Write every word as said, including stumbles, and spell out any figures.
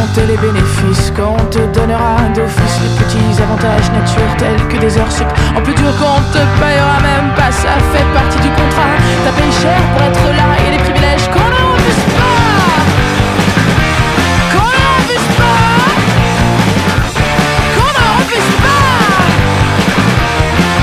compter les bénéfices, quand on te donnera d'office les petits avantages nature tels que des heures sup. En plus dur qu'on te payera même pas, ça fait partie du contrat. T'as payé cher pour être là et les privilèges qu'on